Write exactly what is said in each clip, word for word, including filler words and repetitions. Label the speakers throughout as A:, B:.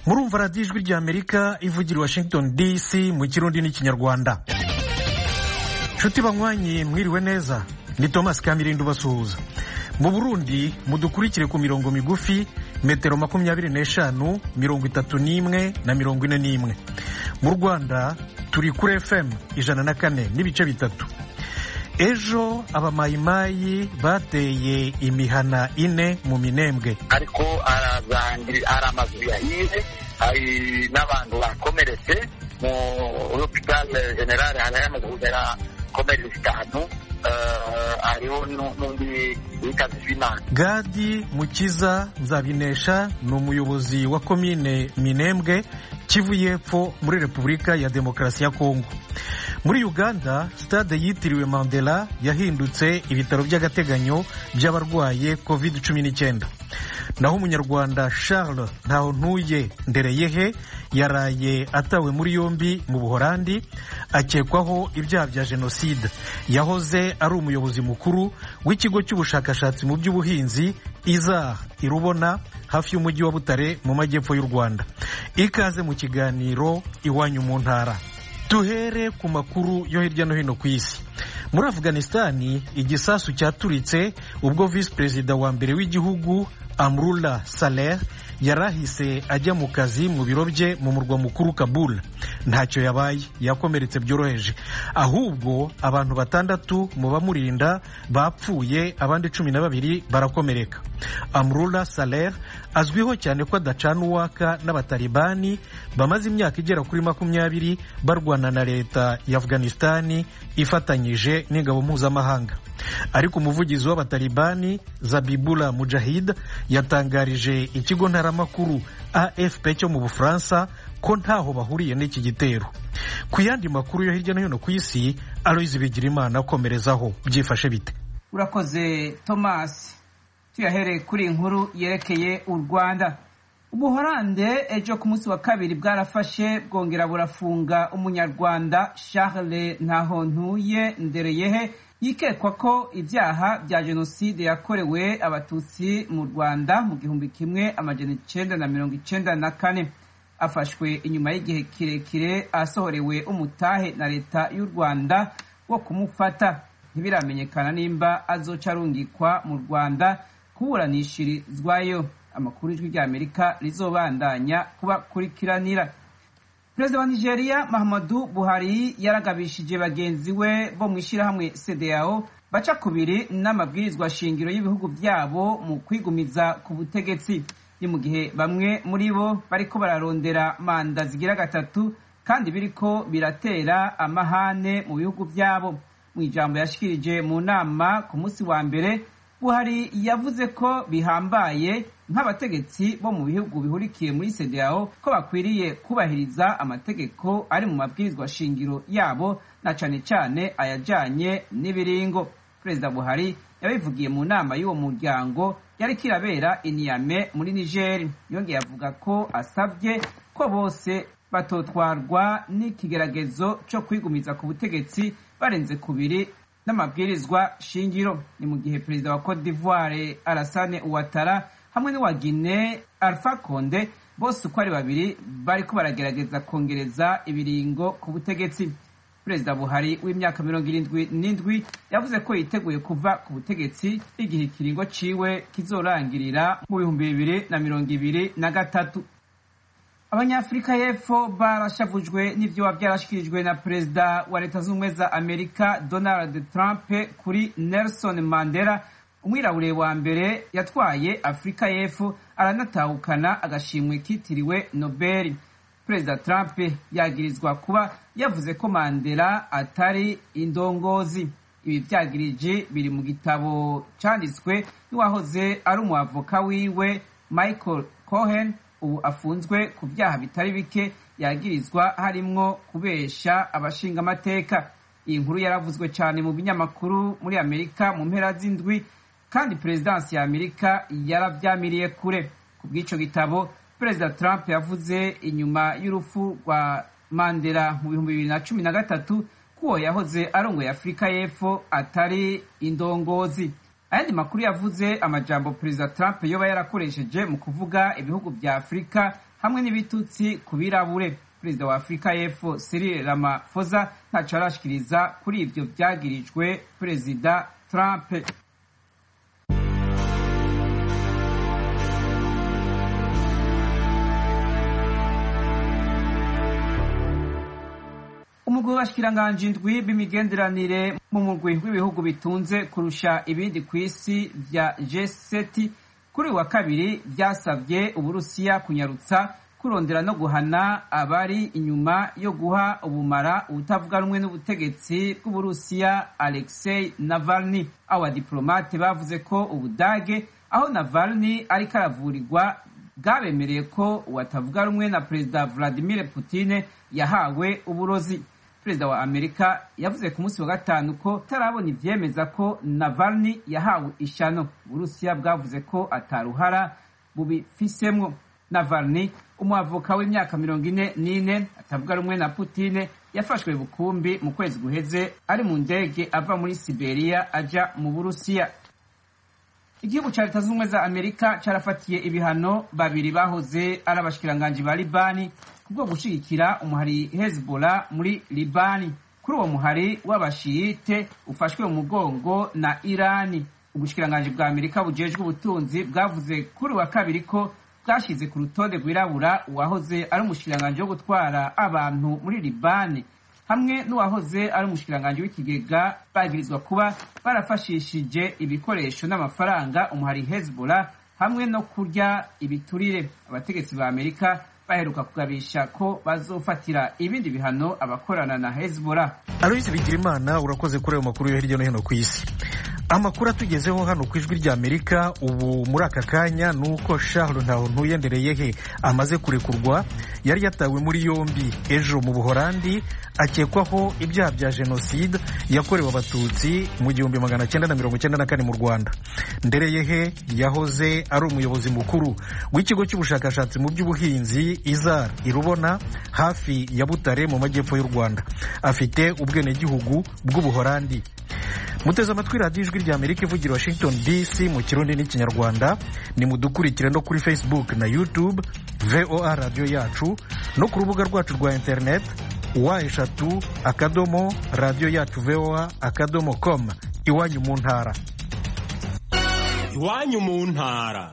A: murumva radiyo ijwi ry'Amerika ivugira Washington D C mu kirundi n'ikinyarwanda. Nshuti banywanyi mwiriwe neza, ni Thomas Kamirindu basuhuza. Mu Burundi mudukurikire ku mirongo migufi metero makumyabiri n'eshanu, mirongo itatu n'imwe na mirongo ine n'imwe. Mu Rwanda turi kuri F M ijana na kane n'ibice bitatu. Ejo abamayimayi bateye imihana ine mu Minembwe,
B: ariko aramazu yahiye, hari n'abantu bakomeretse mu hospital general, hari amazu kugera komeretse itanu, hariho n'undi witavye Imana.
A: Gadi Mukiza Nzabinesha ni umuyobozi wa komine Minembwe, Kivu y'Epfo muri Repubulika ya Demokarasi ya Kongo. Muri Uganda, stade yitiriwe Mandela yahindutse ibitaro by'agateganyo by'abarwaye covid cumi n'icyenda. Naho umunyarwanda Charles Ntahontuye Ndereyehe yaraye atawe muri yombi mu Buholandi akekwaho ibyaha bya jenoside. Yahoze ari umuyobozi mukuru w'ikigo cy'ubushakashatsi mu by'ubuhinzi Iza Irubona hafi y'umujyi wa Butare mu majyepfo y'u Rwanda. Ikaze mu kiganiro Iwanyu mu Ntara. Tuhere ku makuru yo hirya no hino ku isi. Muri Afghanistani igisasu cyaturitse ubwo vice perezida wa mbere w'igihugu Amrullah Saleh yarahise ajya mu kazi mu biro bye mu murwa mukuru Kabul. Ntacyo yabaye, yakomeretse byoroheje, ahubwo abantu batandatu mu bamurinda bapfuye, abandi cumi na babiri barakomereka. Amrullah Saleh azwiho cyane ko adacana uwaka n'abatalibani bamaze imyaka igera kuri makumyabiri barwana na leta ya Afghanistani ifatanyije n'ingabo mpuzamahanga. Ariko umuvugizi w'abatalibani Zabibullah Mujahid yatangarije ikigo ntaramakuru A F P cyo mu Bufaransa ko ntaho bahuriye n'iki gitero. Ku yandi makuru yo hirya no hino ku isi, Aloys Bigirimana akomerezaho. Byifashe bite?
C: Urakoze Thomas. Tuyahere kuri inkuru yerekeye u Rwanda. Ubuholande ejo ku munsi wa kabiri bwarafashe bwongera burafunga umunyarwanda Charles Ntahontuye Ndereyehe yikekwa ko ibyaha bya jenoside yakorewe abatutsi mu Rwanda mu gihumbi kimwe amajana icenda na mirongo icenda na kane. Afashwe inyuma y'igihe kirekire asohorewe umutahe na leta y'u Rwanda wo kumufata. Ntibiramenyekana nimba azoca arungikwa mu Rwanda kuburanishirizwayo. Amakuru y'ijwi ry'Amerika rizobandanya kubakurikiranira. Perezida wa Nigeria Muhammadu Buhari yaragabishije bagenzi we bo mu ishirahamwe C D A O baca kubiri n'amabwirizwa shingiro y'ibihugu byabo mu kwigumiza ku butegetsi. Ni mu gihe bamwe muri bo bariko bararondera manda zigira gatatu kandi biriko biratera amahane mu bihugu byabo. Mu ijambo yashikirije mu nama ku munsi wa mbere, Buhari yavuze ko bihambaye nk'abategetsi bo mu bihugu bihurikiye muri C D A O ko bakwiriye kubahiriza amategeko ari mu mabwirizwa shingiro yabo na cane cane ayajanye n'ibiringo. Perezida Buhari yabivugiye mu nama y'uwo muryango yari kirabera i Niamey muri Niger. Yongeye avuga ko asabye ko bose batotwarwa n'ikigeragezo cyo kwigumiza ku butegetsi barenze kubiri n'amabwirizwa shingiro. Ni mu gihe perezida wa Cote d'Ivoire Alassane Ouattara hamwe n'uwa Guinée Alpha Condé bose uko ari babiri bariko baragerageza kongereza ibiringo ku butegetsi. Perezida Buhari w'imyaka mirongo irindwi n'indwi yavuze ko yiteguye kuva ku butegetsi igihe ikiringo ciwe kizorangirira mu bihumbi bibiri na mirongo ibiri na gatatu. Abanyafrika y'Epfo barashavujwe n'ivyo byarashikirijwe na perezida wa Leta Zunze za Amerika Donald Trump kuri Nelson Mandela, umwirabure wa mbere yatwaye Afrika y'Epfo aranatahukana agashimwe kitiriwe Nobel. Perezida Trump yagirizwa kuba yavuze ko Mandela atari indongozi. Ibi byagirije biri mu gitabo canditswe n'uwahoze ari umwavoka wiwe Michael Cohen, ubu afunzwe ku byaha bitari bike yagirizwa harimwo kubesha abashinga amateka. Iyi nkuru yaravuzwe cyane mu binyamakuru muri Amerika mu mpera z'indwi, kandi perezidansi ya Amerika yaravyamiriye kure. Ku bw'ico gitabo, Perezida Trump yavuze inyuma y'urupfu rwa Mandela mu bihumbi bibiri na cumi na gatatu ko yahoze arongoye Afrika y'Epfo atari indongozi. Ayandi makuru yavuze amajambo Perezida Trump yoba yarakoresheje mu kuvuga ibihugu vya Afrika hamwe n'ibitutsi ku birabure. Perezida wa Afrika y'Epfo Cyril Ramaphosa ntaco arashikiriza kuri ivyo vyagirijwe Perezida Trump. Umugwi w'abashikiranganji indwi b'imigenderanire mu mugwi w'ibihugu bitunze kurusha ibindi kw'isi vya G seven kuri wa kabiri vyasavye Uburusiya kunyarutsa kurondera no guhana abari inyuma yo guha ubumara ubutavuga rumwe n'ubutegetsi bw'Uburusiya Alexei Navalny. Abadiplomate bavuze ko Ubudage aho Navalny ariko aravurirwa bwabemereye ko uwatavuga rumwe na Perezida Vladimir Putin yahawe uburozi. Perezida wa Amerika yavuze ku munsi wa gatanu ko tarabona ivyemeza ko Navalny yahawe ishano. Uburusiya bwavuze ko ataruhara bubifisemwo. Navalny, umwavoka w'imyaka mirongo ine n'ine atavuga rumwe na Putin, yafashwe bukumbi mu kwezi guheze ari mu ndege ava muri Siberia aja mu Burusiya. Igihugu ca Leta Zunze Ubumwe za Amerika carafatiye ibihano babiri bahoze ari abashikiranganji ba Libani kubwo gushigikira umuhari Hezbollah muri Libani. Kuri uwo muhari w'abashiyite ufashwe mu mugongo na Irani. Ubushikiranganji bwa Amerika bujejwe ubutunzi bwavuze kuri wa kabiri ko bwashize ku rutonde rwirabura uwahoze ari umushikiranganji wo gutwara abantu muri Libani hamwe n'uwahoze ari umushikiranganji w'ikigega bagirizwa kuba barafashishije ibikoresho n'amafaranga umuhari Hezbollah hamwe no kurya ibiturire. Abategetsi ba Amerika baheruka kugabisha ko bazofatira ibindi bihano abakorana na Hezbollah.
A: Aloise Bigirimana, urakoze kuri ayo makuru yo hirya no hino ku isi. Amakuru atugezeho hano ku ijwi rya Amerika ubu muri aka kanya nuko Charles Ntawuntuyendereyehe amaze kurekurwa. Yari yatawe muri yombi ejo mu Buholandi akekwaho ibyaha bya jenoside yakorewe abatutsi mu gihumbi magana cyenda na mirongo cyenda na kane mu Rwanda. Ndereyehe yahoze ari umuyobozi mukuru w'ikigo cy'ubushakashatsi mu by'ubuhinzi Izar Irubona hafi ya Butare mu majyepfo y'u Rwanda. Afite ubwenegihugu bw'Ubuholandi. Muteze amatwi radiyo ijwi rya Amerika ivugira Washington D C mu Kirundi n'Ikinyarwanda. Ni mudukurikire no kuri Facebook na YouTube V O A radio yacu no ku rubuga rwacu rwa internet wa eshatu akadomo radio yacu V O A akadomo com. Iwanyu mu ntara.
D: Iwanyu mu ntara.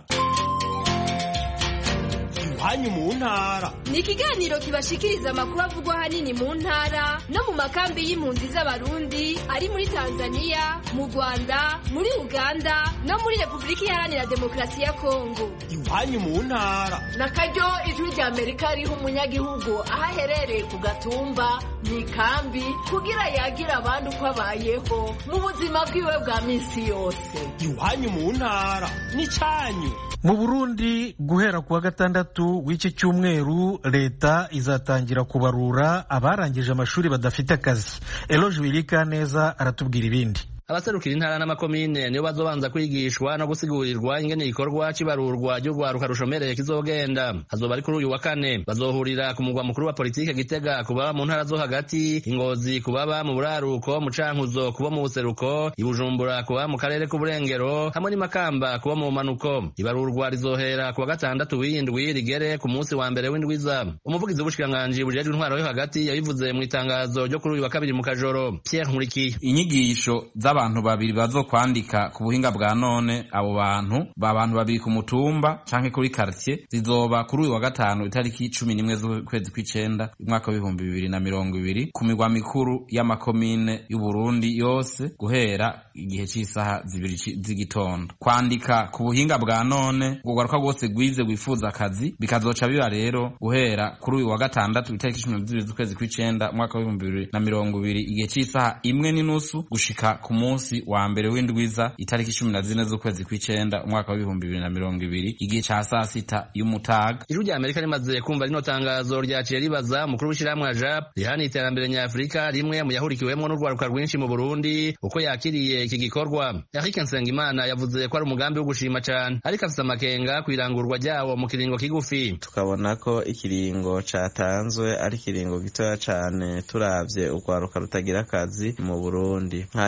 D: Iwanyu mu ntara
E: ni ikiganiro kibashikiriza amakuru avugwa hanini mu ntara no mu makambi y'impunzi z'abarundi ari muri Tanzania, mu Rwanda, muri Uganda no muri Repubulika Iharanira Demokarasi ya Kongo.
D: Iwanyu mu ntara
F: na karyo ijwi rya Amerika riha umunyagihugu aho aherereye ku gatumba mu ikambi kugira yagira abandi uko abayeho mu buzima bwiwe bwa minsi yose.
D: Iwanyu mu ntara ni cyanyu.
A: Mu Burundi guhera kuwa gatandatu w'iki cyumweru leta izatangira kubarura abarangije amashuri badafite akazi. Eloge Wilikaneza aratubwira ibindi.
G: Abaserukira intara n'amakomine niyo bazobanza kwigishwa no gusigurirwa ingene igikorwa cibarurwa ry'urwaruka rushomereye kizogenda. Hazoba ari kuri uyu wa kane bazohurira ku mugwa mukuru wa politike Gitega kuba mu ntara zo hagati, Ingozi kubaba mu buraruko, mu Cankuzo kuba mu buseruko, Ibujumbura kuba mu karere k'uburengero, hamwe ni Makamba kuba mu manuko. Ibarurwa rizohera kuwa gatandatu w'indwi rigere ku munsi wa mbere w'indwiza. Umuvugizi w'ubushikiranganji bujejwe intwaro yo hagati yabivuze mu itangazo ryo kuri uyu wa kabiri mu Kajoro. Pierre Nkurikiye:
H: inyigisho abantu babiri bazokwandika ku buhinga bwa none, abo bantu babantu babiri ku mutumba canke kuri quartier, zizoba kuri uyu wa gatanu itariki cumi n'imwe z'ukwezi kw'icenda umwaka w'ibihumbi bibiri na mirongo ibiri ku migwa mikuru y'amakomine y'u Burundi yose guhera igihe c'isaha zibiri z'igitondo. Kwandika ku buhinga bwa none ugaruka rwose gwize wifuza akazi bikazoca biba rero guhera kuri uyu wa gatandatu itariki cumi na zibiri z'ukwezi kw'icenda umwaka w'ibihumbi bibiri na mirongo ibiri igihe c'isaha imwe n'inusu gushika ku munsi wa mbere w'indwiza itariki cumi na zine z'ukwezi kw'icenda umwaka w'ibihumbi bibiri na mirongo ibiri igihe ca saa sita y'umutaga.
G: Ijwi rya Amerika rimaze kumva rino tangazo ryaciye ribaza umukuru w'ishirahamwe Ajab rihana iterambere nyafurika rimwe mu yahurikiwemwo n'urwaruka rwinshi mu Burundi uko yakiriye iki gikorwa. Eric Nsengimana yavuze ko ari umugambi wo gushima cane, ariko afise amakenga kwirangurwa ryawo mu kiringo kigufi.
I: Tukabona ko ikiringo catanzwe ari kiringo gitoya cane turavye urwaruka rutagira akazi mu Burundi. Hanyuma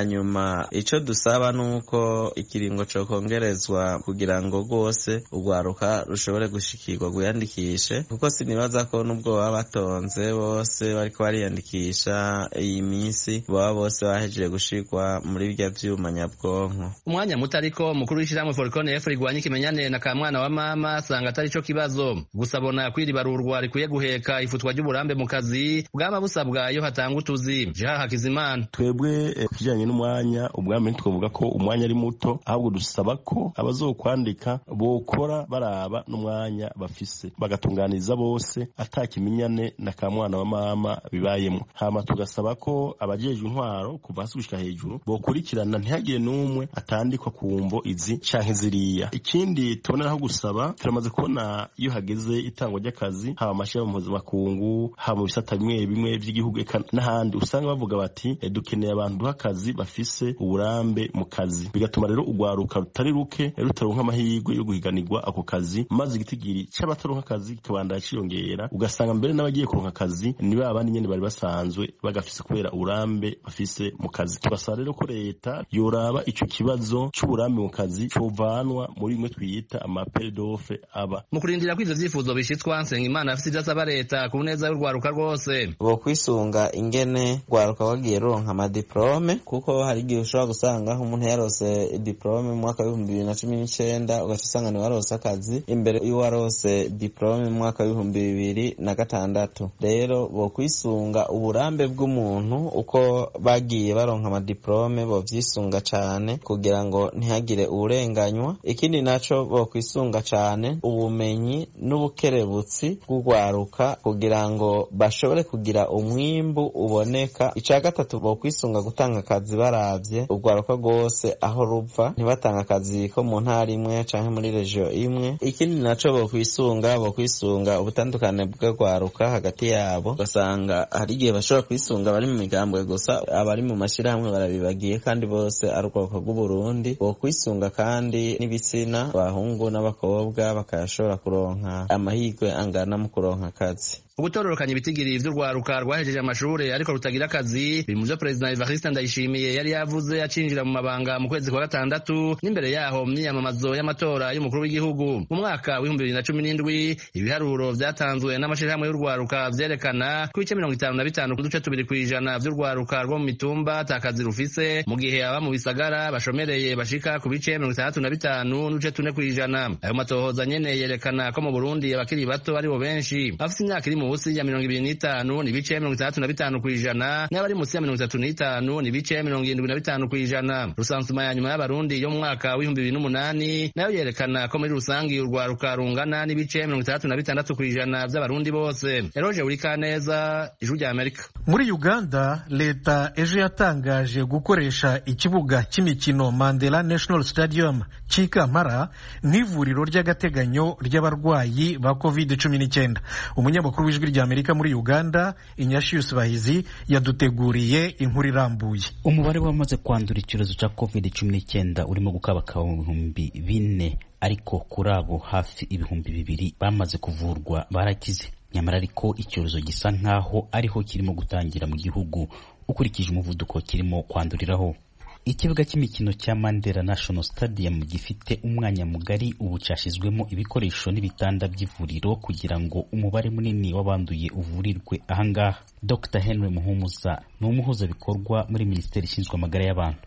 I: hama ico dusaba nuko ikiringo co kongerezwa kugira ngo rwose urwaruka rushobore gushikirwa guyandikishe, kuko sinibaza ko nubwo baba batonze bose bariko bariyandikisha iyi minsi baba bose bahejeje gushirwa muri bya vyuma nyabwonko.
G: Umwanya muto ariko mukuru w'ishirahamwe Forcon F rigwanya ikimenyane na kamwana wa mama asanga atari co kibazo, gusa bona kwiribarurwa rikwiye guheka ifutwa ry'uburambe mu kazi bwaba busabwa iyo hatanga utuzi. Jean Hakizimana:
J: twebwe kijanye n'umwanya ubwambe twavuga ko umwanya ari muto, ahubwo dusaba ko abazokwandika bokora baraba n'umwanya bafise bagatunganiza bose atakimenyane na kamwana wa mama bibayemo. Hama tugasaba ko abajejwe intwaro kuva hasi gushika hejuru bokurikirana ntihagire n'umwe atandikwa ku mvo izi canke ziriya. Ikindi tuboneraho gusaba, turamaze kubona iyo hageze itangwa ry'akazi haba amashirahamwe mpuzamakungu haba mu bisata bimwe bimwe vy'igihugu n'ahandi usanga bavuga bati e, dukeneye abantu duha akazi bafise uburambe mu kazi, bigatuma rero urwaruka rutari ruke rutaronka amahirwe yo guhiganirwa ako kazi, maze igitigiri c'abataronka akazi kikabandanya ciyongera, ugasanga mbere n'abagiye kuronka akazi nibo abandi nyene bari basanzwe bagafise kubera uburambe bafise mu kazi. Tubasaba rero ko leta yoraba ico kibazo c'uburambe mu kazi covanwa muri imwe twiyita amapel d'offre aba.
G: Mu kurindira ko ivyo vyifuzo bishitswa, Nsengimana afise ivyo asaba leta ku neza y'urwaruka rwose.
I: Bo kwisunga ingene rwaruka wagiye ronka amadiplome, kuko hari igihe ushobora gusanga umuntu yarose diplome mu mwaka w'ibihumbi bibiri na cumi n'icenda ugaca usanga ni warose akazi imbere y'uwarose diplome mu mwaka w'ibihumbi bibiri na gatandatu. Rero bo kwisunga uburambe bw'umuntu uko bagiye baronka amadiplome bo vyisunga cane kugira ngo ntihagire uburenganywa. Ikindi naco bo kwisunga cane ubumenyi n'ubukerebutsi bw'urwaruka kugira ngo bashobore kugira umwimbu uboneka. Ica gatatu bo kwisunga gutanga akazi baravye urwaruka rwose aho ruva, ntibatanga akazi ko mu ntara imwe canke muri regio imwe. Ikindi naco bo kwisunga bo kwisunga ubutandukane bw'urwaruka hagati yabo, ugasanga hari igihe bashobora kwisunga bari mu migambwe gusa, abari mu mashirahamwe barabibagiye kandi bose ari urwaruka rw'Uburundi. Bo kwisunga kandi n'ibitsina, abahungu n'abakobwa bakayashobora kuronka amahirwe angana mu kuronka akazi.
G: Ugutororokanya ibitigiri vy'urwaruka rwahejeje amashure ariko rutagira akazi biri mu vyo President Evariste Ndayishimiye yari yavuze acinjira mu mabanga mu kwezi kwa gatandatu n'imbere yaho mu myiyamamazo y'amatora y'umukuru w'igihugu. Mu mwaka w'ibihumbi bibiri na cumi n'indwi ibiharuro vyatanzwe n'amashirahamwe y'urwaruka vyerekana ko ibice mirongo itanu na bitanu kuduce tubiri kw'ijana vy'urwaruka rwo mu mitumba atakazi rufise, mu gihe aba mu bisagara bashomereye bashika ku bice mirongo itandatu na bitanu n'uduce tune kw'ijana. Ayo matohoza nyene yerekana ko mu Burundi abakiri bato aribo benshi, bafise imyaka iri munsi ya mirongo ibiri n'itanu ni bice mirongo itandatu na bitanu kw'ijana, n'abari munsi ya mirongo itatu n'itanu ni bice mirongo irindwi na bitanu kw'ijana. Rusansuma ya nyuma y'abarundi yo mu mwaka w'ibihumbi bibiri n'umunani nayo yerekana ko muri rusangi urwaruka rungana n'ibice mirongo itandatu na bitandatu kw'ijana vy'abarundi bose. Eroje Urikaneza, Ijwi rya Amerika.
A: Muri Uganda leta ejo yatangaje gukoresha ikibuga cy'imikino Mandela National Stadium cy'Ikampala nk'ivuriro ry'agateganyo ry'abarwayi ba covid cumi n'icyenda. Umunyamakuru w'Ijwi rya Amerika muri Uganda Inyashius Bahizi yaduteguriye inkuru irambuye.
K: Umubare w'abamaze kwandura icyorezo cya covid cumi n'icyenda urimo gukabakaba mu bihumbi bine, ariko kuri abo hafi ibihumbi bibiri bamaze kuvurwa barakize. Nyamara ariko icyorezo gisa nkaho ariho kirimo gutangira mu gihugu ukurikije umuvuduko kirimo kwanduriraho. Ikibuga cy'imikino cya Mandela National Stadium gifite umwanya mugari ubu cyashizwemo ibikoresho n'ibitanda by'ivuriro kugira ngo umubare munini w'abanduye uvurirwe ahangaha. Doctor Henry Muhumuza ni umuhuza bikorwa muri Minisiteri ishinzwe amagara y'abantu.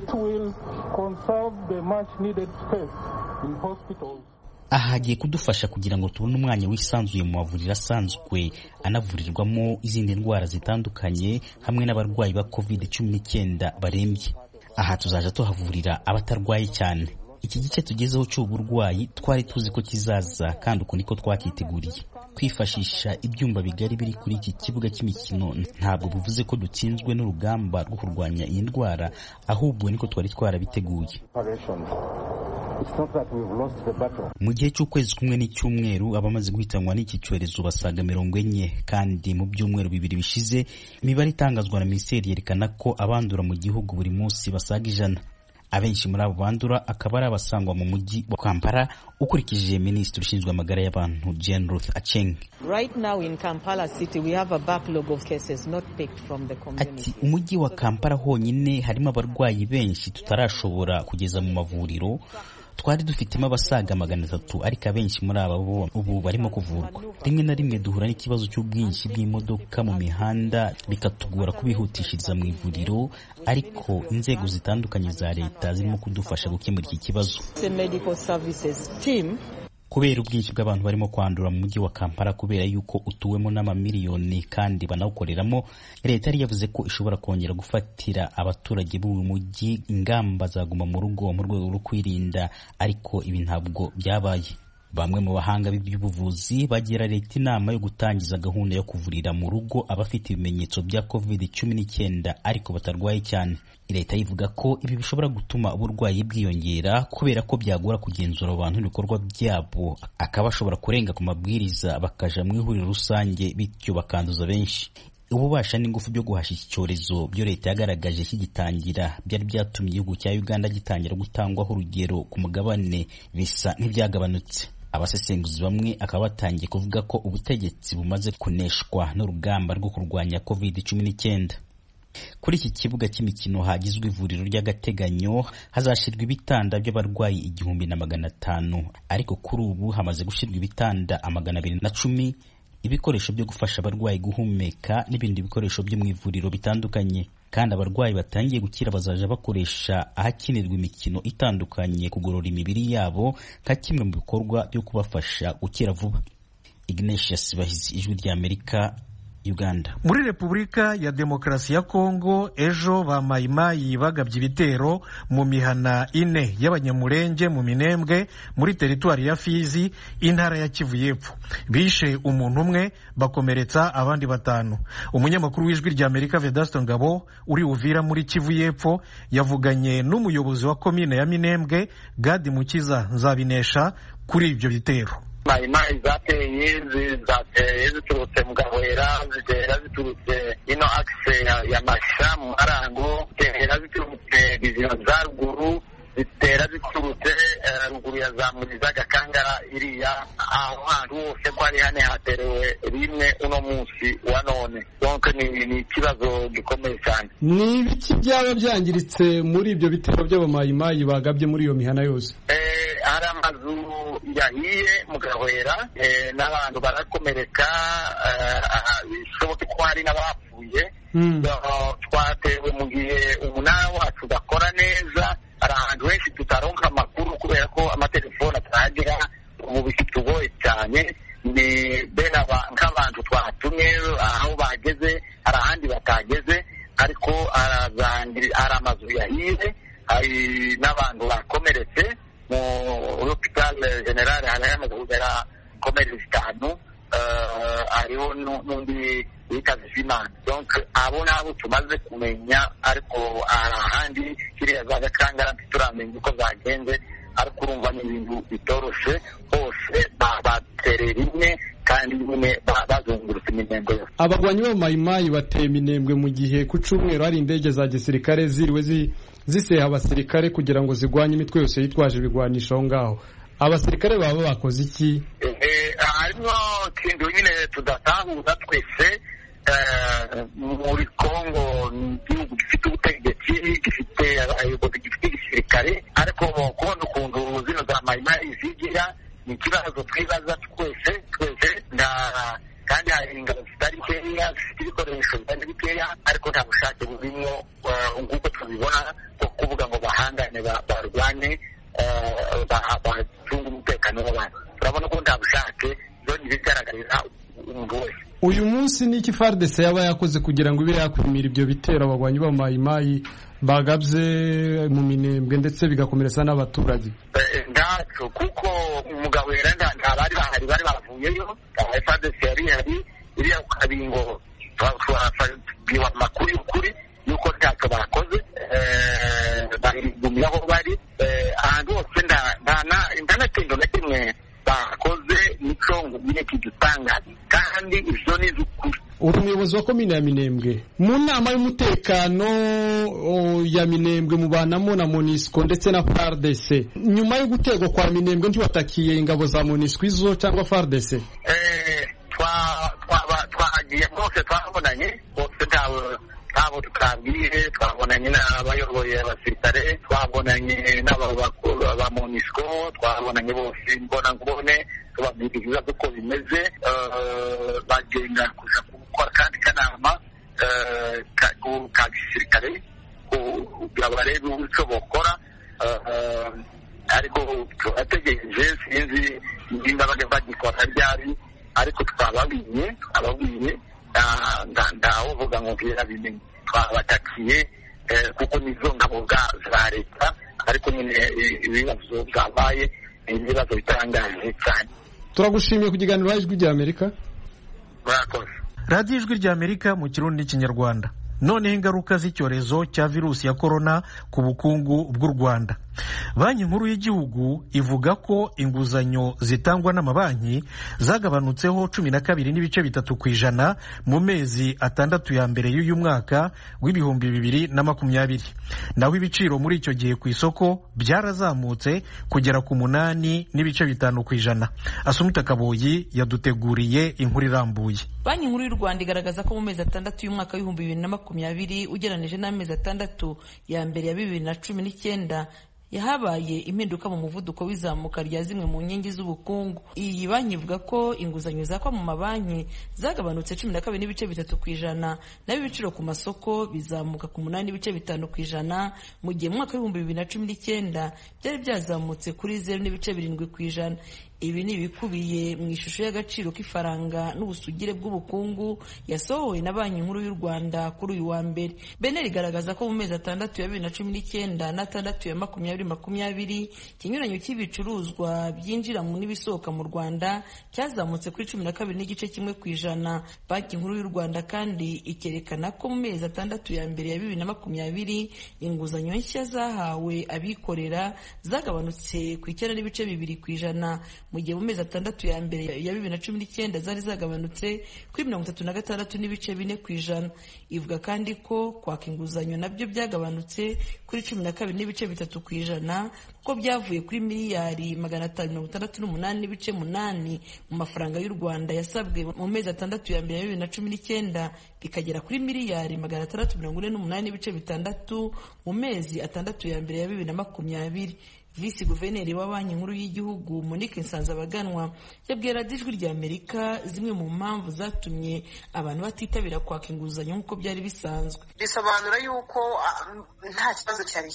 K: Aha hagiye kudufasha kugira ngo tubone umwanya wisanzuye mu mavuriro asanzwe anavurirwamo izindi ndwara zitandukanye hamwe n'abarwayi ba covid cumi n'icyenda barembye. Aha tuzaja tuhavurira abatarwaye cyane. Iki gice tugezeho cy'uburwayi twari tuzi ko kizaza kandi uko niko twakiteguriye. Kwifashisha ibyumba bigari biri kuri iki kibuga cy'imikino ntabwo bivuze ko dutsinzwe n'urugamba rwo kurwanya iyi ndwara, ahubwo niko twari twarabiteguye. Mu gihe cy'ukwezi kumwe n'icyumweru abamaze guhitanwa n'iki cyorezo basaga mirongo enye, kandi mu byumweru bibiri bishize imibare itangazwa na Minisiteri yerekana ko abandura mu gihugu buri munsi basaga ijana. abenshi muri abo bandura akaba ari abasangwa mu mujyi wa Kampala, ukurikije minisitiri ushinzwe amagara y'abantu Jane Ruth Aceng.
L: Right now in Kampala city we have a backlog of cases not picked from the community.
K: Ati umujyi wa Kampala honyine harimo abarwayi benshi tutarashobora kugeza mu mavuriro. Twari dufitemo abasaga magana atatu ariko abenshi muri aba ubu barimo kuvurwa. Rimwe na rimwe duhura n'ikibazo cy'ubwinshi bw'imodoka mu mihanda bikatugora kubihutishiriza mu ivuriro, ariko inzego zitandukanye za leta zirimo kudufasha gukemura iki kibazo.
L: The medical services team
K: kubera ubwinshi bw'abantu barimo kwandura mu mujyi wa Kampala kubera yuko utuwemo n'amamiliyoni kandi banawukoreramo, leta yari yavuze ko ishobora kongera gufatira abaturage b'uyu mujyi ingamba zaguma mu rugo mu rwego rwo kwirinda, ariko ibi ntabwo byabaye. Bamwe mu bahanga b'iby'ubuvuzi bagira leta inama yo gutangiza gahunda yo kuvurira mu rugo abafite ibimenyetso bya covid cumi n'icyenda ariko batarwaye cyane. Leta ivuga ko ibi bishobora gutuma uburwayi bwiyongera kubera ko byagora kugenzura abantu n'ibikorwa byabo, akaba ashobora kurenga ku mabwiriza bakaja mu ihuriro rusange bityo bakanduza benshi. Ububasha n'ingufu byo guhasha iki cyorezo byo leta yagaragaje kigitangira byari byatumye igihugu cya Uganda gitangira gutangwaho urugero ku mugabane bisa nk'ibyagabanutse. Abasesenguzi bamwe akaba batangiye kuvuga ko ubutegetsi bumaze kuneshwa n'urugamba rwo kurwanya covid cumi n'icyenda. Kuri iki kibuga cy'imikino hagizwe ivuriro ry'agateganyo hazashirwa ibitanda by'abarwayi igihumbi na magana atanu, ariko kuri ubu hamaze gushirwa ibitanda amagana abiri na cumi, ibikoresho byo gufasha abarwayi guhumeka n'ibindi bikoresho byo mu ivuriro bitandukanye. Kandi abarwayi batangiye gukira bazaja bakoresha ahakinirwa imikino itandukanye kugorora imibiri yabo nka kimwe mu bikorwa byo kubafasha gukira vuba. Ignatius Bahizi, Ijwi ry'Amerika, Uganda.
A: Muri Repubulika ya Demokarasi ya Kongo ejo ba mayimayi bagabye ibitero mu mihana ine y'abanyamurenge mu Minembwe muri teritwari ya Fizi, intara ya Kivu y'Epfo. Bishe umuntu umwe bakomeretsa abandi batanu. Umunyamakuru w'Ijwi ry'Amerika Vedasto Ngabo uri Uvira muri Kivu y'Epfo yavuganye n'umuyobozi wa komine ya Minembwe Gadi Mukiza Nzabinesha kuri ibyo bitero.
B: Mayimayi zateye zateye ziturutse mu Gahwera, zitera ziturutse ino akise ya Masha mu Marango, zitera ziturutse Bizima za ruguru, zitera ziturutse ruguru ya za Muriza Gakangara iriya, aho hantu hose ko ari hane haterewe rimwe uno munsi wa none. Donc ni ikibazo gikomeye cyane.
M: Ni ibiki byaba byangiritse muri ibyo bitero by'abamayimayi bagabye muri iyo mihana yose?
B: Eh hari amazu yahiye mu Gahwera, n'abantu barakomereka, bishoboka ko hari n'abapfuye. Twatewe mu gihe umunara wacu udakora neza, hari ahantu henshi tutaronka amakuru kubera ko amatelefone ataragira, ubu bitugoye cyane. Ni bene nk'abantu twatumye aho bageze hari ahandi batageze, ariko hari amazu yahiye, hari n'abantu bakomeretse mu hospital general hari hamaze kugera komere zitanu, hariho n'undi witaze Imana. Donc abo nabo tumaze kumenya, ariko hari ahandi kiriya za Gakangara turamenya uko zagenze, ariko urumva ni ibintu bitoroshe, bose baterera rimwe kandi nyine bazungurutse Minembwe yose.
M: Abagwanyi b'amayimayi bateye Minembwe mu gihe ku cyumweru hari indege za gisirikare ziriwe zi ziseha abasirikare kugira ngo zigwanye imitwe yose yitwaje ibigwanisho aho ngaho. Abasirikare baba bakoze iki?
B: Eh harimo kintu nyine tudatahura twese. Muri Kongo igihugu gifite ubutegetsi, gifite abayobozi, gifite igisirikare, ariko kubona ukuntu zino za mayimayi zigira ni ikibazo twibaza twese twese nda kandi hari ingabo zitari nkeya zifite ibikoresho bitari bikeya, ariko nta bushake burimo nk'uko tubibona ko kuvuga ngo bahangane barwane bacunga umutekano w'abantu. Turabona ko nta bushake, byo ntibigaragarira umuntu wese.
M: Uyu munsi ni iki F A R D C yaba yakoze kugira ngo ibe yakwimira ibyo bitero abagwanyi b'amayimayi bagabye mu Minembwe ndetse bigakomeretsa n'abaturage?
B: Ndaco kuko mu Gahwera nta bari bahari, bari bavuyeyo. F A R D C yari hari iriya Kabingo, twabiwa amakuru y'ukuri yuko ntacyo bakoze, barigumye aho bari. Ahantu hose nta na kintu na kimwe bakoze nico ngo nyine kidutangaza, kandi ivyo ni ukuri.
M: Uri umuyobozi wa komine ya Minembwe mu nama y'umutekano ya Minembwe mubanamo na Monisco ndetse na F A R D C. Nyuma yo gutegwa kwa Minembwe ntiwatakiye ingabo za Monisco izo cyangwa F A R D C?
B: Eh twa twa twagiye bose twabonanye bose ntawe abo tukabwiye twabonanye n'abayoboye abasirikare twabonanye n'abakuru ba Monisco twabonanye bose mbona ngubone tubabwiriza uko bimeze bagenga kuja gukora kandi kanama ka gisirikare kugira barebe uko bokora ariko twategereje sinzi ingingo bagikora ryari ariko twababwiye twababwiye ndaho vuga ngo bwira bimenye twabatakiye kuko nizo ngabo za leta ariko nyine ibibazo byabaye ibibazo bitangaje cyane.
M: Turagushimiye ku kiganiro Ijwi rya Amerika.
B: Murakoze.
A: Radio Ijwi rya Amerika mu Kirundi n'Ikinyarwanda. Noneho ingaruka z'icyorezo cya virusi ya korona ku bukungu bw'u Rwanda. Banki Nkuru y'Igihugu ivuga ko inguzanyo zitangwa n'amabanki zagabanutseho cumi na kabiri n'ibice bitatu ku ijana mu mezi atandatu ya mbere y'uyu mwaka w'ibihumbi bibiri na makumyabiri. Naho ibiciro muri icyo gihe ku isoko byarazamutse kugera ku munani n'ibice bitanu ku ijana. Asumita Kaboyi yaduteguriye inkuru irambuye.
N: Banki Nkuru y'u Rwanda igaragaza ko mu mezi atandatu y'umwaka w'ibihumbi bibiri na makumyabiri ugereranije n'amezi atandatu ya mbere ya bibiri na cumi n'icyenda yahabaye impinduka mu muvuduko w'izamuka rya zimwe mu nkingi z'ubukungu. Iyi banki ivuga ko inguzanyo zakwa mu mabanki zagabanutse cumi na kabiri n'ibice bitatu ku ijana naho ibiciro ku masoko bizamuka ku munani n'ibice bitanu ku ijana mu gihe mu mwaka w'ibihumbi bibiri na cumi n'icyenda byari byazamutse kuri zeru n'ibice birindwi ku ijana. Ibi ni ibikubiye mu ishusho y'agaciro k'ifaranga n'ubusugire bw'ubukungu yasohowe na Banki Nkuru y'u Rwanda kuri uyu wa mbere. Beneri igaragaza ko mu mezi atandatu ya bibiri na cumi n'icyenda n'atandatu ya makumyabiri makumyabiri ikinyuranyo cy'ibicuruzwa byinjira mu n'ibisohoka mu Rwanda cyazamutse kuri cumi na kabiri n'igice kimwe ku ijana. Banki Nkuru y'u Rwanda kandi ikerekana ko mu mezi atandatu ya mbere ya bibiri na makumyabiri inguzanyo nshya zahawe abikorera zagabanutse ku icyenda n'ibice bibiri ku ijana mu gihe mu mezi atandatu ya mbere ya bibiri na cumi n'icyenda zari zagabanutse kuri mirongo itatu na gatandatu n'ibice bine ku ijana. Ivuga kandi ko kwaka inguzanyo nabyo byagabanutse kuri cumi na kabiri n'ibice bitatu ku ijana kuko byavuye kuri miliyari magana atanu mirongo itandatu n'umunani n'ibice munani mu mafaranga y'u Rwanda yasabwe mu mezi atandatu ya mbere ya bibiri na cumi n'icyenda bikagera kuri miliyari magana atandatu mirongo ine n'umunani n'ibice bitandatu mu mezi atandatu ya mbere ya bibiri na makumyabiri. Visi Guverineri wa Banki Nkuru y'Igihugu Monique Nsanzabaganwa yabwiye Radio Ijwi rya Amerika zimwe mu mpamvu zatumye abantu batitabira kwaka inguzanyo nk'uko byari bisanzwe.
O: Bisobanura yuko nta kibazo cyari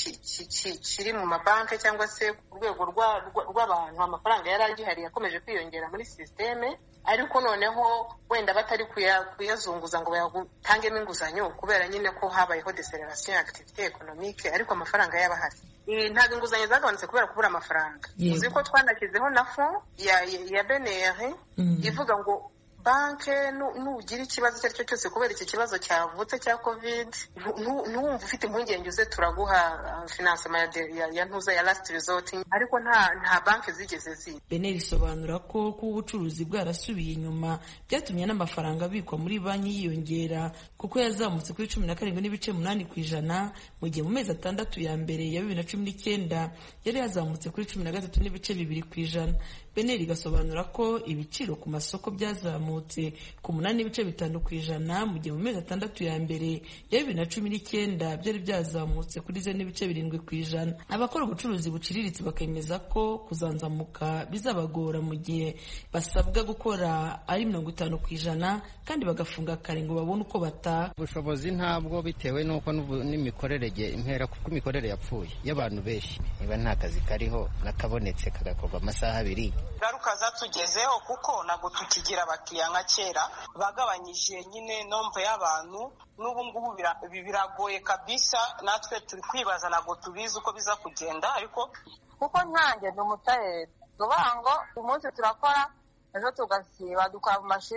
O: kiri mu mabanki cyangwa se ku rwego rw'abantu amafaranga yari agihari yakomeje kwiyongera muri systeme, ariko noneho wenda batari kuyazunguza ngo bayatangemo inguzanyo kubera nyine ko habayeho deceleration activité économique, ariko amafaranga yabahari. Ntabwo inguzanyo zagabanutse kubera kubura amafaranga. Uzi ko twanashyizeho na fond ya ya B N R ivuga ngo banke nugira ikibazo icyo ari cyo cyose kubera iki kibazo cyavutse cya covid ntuwumva ufite impungenge uze turaguha financement ya ntuza ya last resort, ariko nta nta banke zigeze ziba.
N: Beneri isobanura ko kuba ubucuruzi bwarasubiye inyuma byatumye n'amafaranga abikwa muri banki yiyongera kuko yazamutse kuri cumi na karindwi n'ibice munani ku ijana mu gihe mu mezi atandatu ya mbere ya bibiri na cumi n'icyenda yari yazamutse kuri cumi na gatatu n'ibice bibiri ku ijana. Beneri igasobanura ko ibiciro ku masoko byazamutse ku munani n'ibice bitanu ku ijana mu gihe mu mezi atandatu ya mbere ya bibiri na cumi n'icyenda byari byazamutse kuri zeru n'ibice birindwi ku ijana. Abakora ubucuruzi buciriritse bakemeza ko kuzanzamuka bizabagora mu gihe basabwa gukora ari mirongo itanu ku ijana kandi bagafunga kare ngo babone uko bataha.
P: Ubushobozi ntabwo bitewe n'uko n'imikorere impera kuko imikorere yapfuye y'abantu benshi, niba nta kazi kariho nakabonetse kagakorwa amasaha abiri.
O: Garuka zatugezeho kuko ntabwo tukigira abakiriya nka kera, bagabanyije nyine nombre y'abantu, n'ubu ngubu biragoye kabisa. Natwe turi kwibaza ntabwo tubizi uko biza kugenda, ariko
Q: kuko ntange ni umutayeri tuvuga ngo umunsi turakora ejo tugasiba dukora mu mashuri,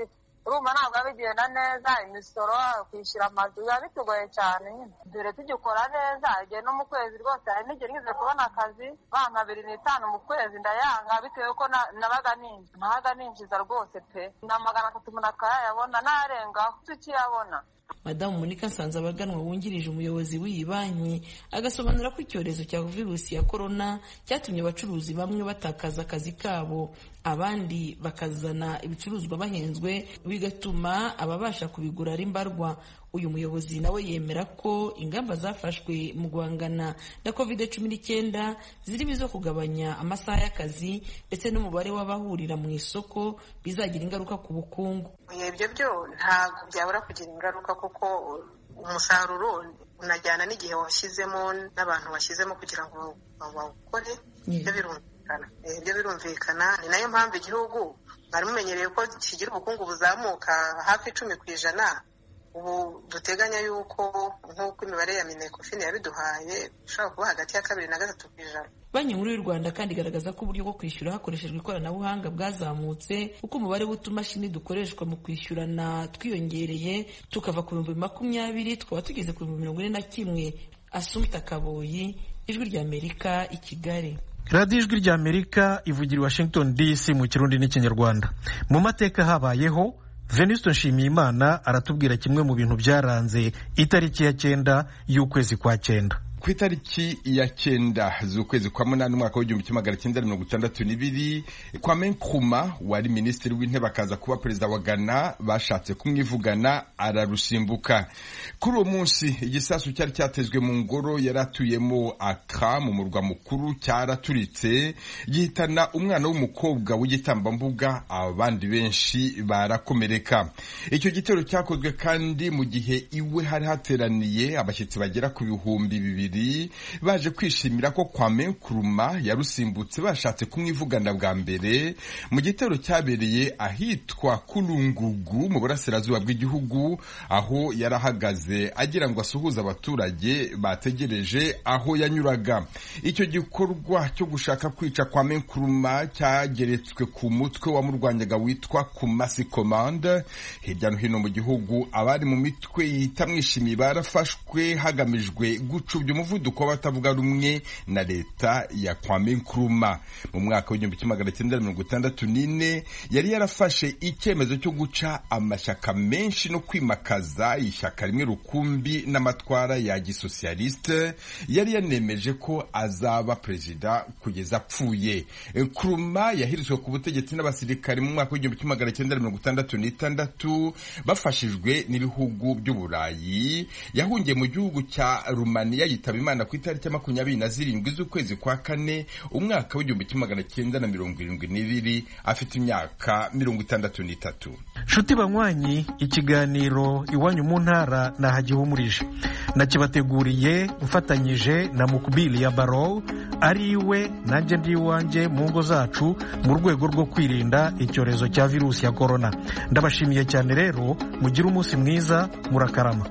Q: urumva ntabwo bigenda neza, imisoro kwishyura amazu biba bitugoye cyane nyine. Dore tugikora neza igihe no mu kwezi rwose hari n'igihe ngize kubona akazi bampa abiri n'itanu mu kwezi ndayanga bitewe ko nabaga ninjiza nabaga ninjiza rwose pe na magana atatu umuntu akayabona narengaho tukiyabona.
N: Madamu Monica Nsanzabaganwa wungirije umuyobozi w'iyi banki agasobanura ko icyorezo cya virusi ya corona cyatumye abacuruzi bamwe batakaza akazi kabo, abandi bakazana ibicuruzwa bahenzwe bigatuma ababasha kubigura ari mbarwa. Uyu muyobozi nawe yemera ko ingamba zafashwe mu guhangana na covid cumi n'icyenda zirimo izo kugabanya amasaha y'akazi ndetse n'umubare w'abahurira mu isoko bizagira ingaruka ku bukungu.
O: Ibyo byo ntabwo byabura kugira ingaruka kuko umusaruro unajyana n'igihe washyizemo n'abantu washyizemo kugira ngo bawukore. Ibyo birumvikana ibyo birumvikana ni nayo mpamvu igihugu mwari mumenyereye ko kigira ubukungu buzamuka hafi icumi ku ijana. Ubu duteganya yuko nk'uko imibare ya Minecofin yabiduhaye ushobora kuba hagati ya kabiri na gatatu ku ijana.
N: Banki Nkuru y'u Rwanda kandi igaragaza ko uburyo bwo kwishyura hakoreshejwe ikoranabuhanga bwazamutse kuko umubare w'utumashini dukoreshwa mu kwishyurana twiyongereye tukava ku bihumbi makumyabiri tukaba tugeze ku bihumbi mirongo ine na kimwe. Assumpta Kaboyi, Ijwi ry'Amerika, i Kigali.
A: radiyo Ijwi ry'Amerika ivugira i Washington D C mu Kirundi n'Ikinyarwanda. Mu mateka habayeho, Venuste Nshimiyimana aratubwira kimwe mu bintu byaranze itariki ya cyenda y'ukwezi kwa cyenda.
R: Ku itariki ya cyenda z'ukwezi kwa munani umwaka w'igihumbi kimwe magana cyenda mirongo itandatu n'ibiri, Kwame Nkrumah wari minisitiri w'intebe akaza kuba perezida wa Ghana bashatse kumwivugana ararusimbuka. Kuri uwo munsi igisasu cyari cyatezwe mu ngoro yaratuyemo Accra mu murwa mukuru cyaraturitse gihitana umwana w'umukobwa w'igitambambuga, abandi benshi barakomereka. Icyo gitero cyakozwe kandi mu gihe iwe hari hateraniye abashyitsi bagera ku bihumbi bibiri baje kwishimira ko Kwame Nkrumah yarusimbutse bashatse kumwivugana bwa mbere mu gitero cyabereye ahitwa Kulungugu mu burasirazuba bw'igihugu, aho yarahagaze agira ngo asuhuze abaturage bategereje aho yanyuraga. Icyo gikorwa cyo gushaka kwica Kwame Nkrumah cyageretswe ku mutwe wamurwanyaga witwa Kumasi Command. Hirya no hino mu gihugu abari mu mitwe yitamwishimiye barafashwe hagamijwe gucubya umuvuduko w'abatavuga rumwe na leta ya Kwame Nkrumah. Mu mwaka w'igihumbi kimwe magana cyenda mirongo itandatu n'ine yari yarafashe icyemezo cyo guca amashyaka menshi no kwimakaza ishyaka rimwe rukumbi n'amatwara ya gisosialiste. Yari yanemeje ko azaba perezida kugeza apfuye. Nkrumah yahirizwe ku butegetsi n'abasirikari mu mwaka w'igihumbi kimwe magana cyenda mirongo itandatu n'itandatu bafashijwe n'ibihugu by'Uburayi. Yahungiye mu gihugu cya Rumaniya yitaba Imana ku itariki ya makumyabiri na zirindwi z'ukwezi kwa kane umwaka w'igihumbi kimwe magana cyenda na mirongo irindwi n'ibiri afite imyaka mirongo itandatu n'itatu.
A: Nshuti banywanyi, ikiganiro Iwanyu mu Ntara nahagihumurije, nakibateguriye mfatanyije na Mukubili ya Baro, ari iwe nanjye ndi iwanjye mu ngo zacu mu rwego rwo kwirinda icyorezo cya virusi ya corona. Ndabashimiye cyane rero, mugire umunsi mwiza, murakarama.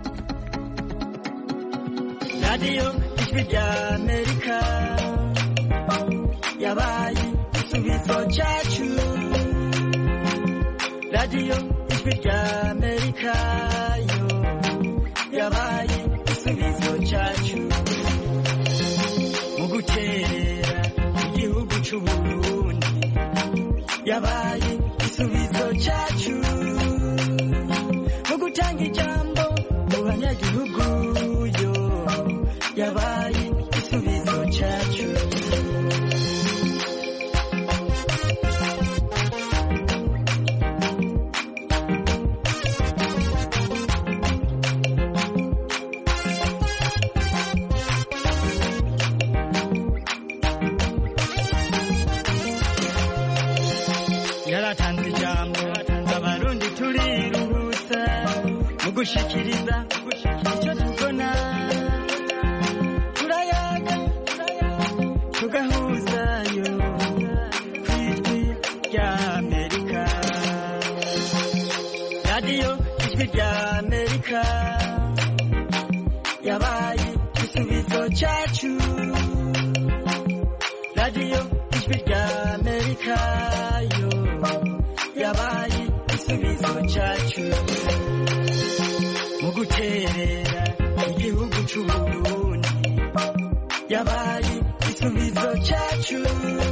S: Radio Ijwi ry'Amerika yabaye igisubizo cyacu. Radio Ijwi ry'Amerika yo yabaye igisubizo cyacu mu gutera igihugu cy'u Burundi. Yabaye igisubizo cyacu mu gutanga ijambo mu banyagihugu yo yabaye igisubizo cyacu. Yaratanze ijambo abarundi turiruhutsa mu gushikiriza icyo tubona, turayaga tugahuzayo ku Ijwi ry'Amerika. Radio Ijwi ry'Amerika yabaye igisubizo cyacu. Radio Ijwi ry'Amerika yo yabaye igisubizo cyacu mu guterera igihugu cy'u Burundi yabaye igisubizo cyacu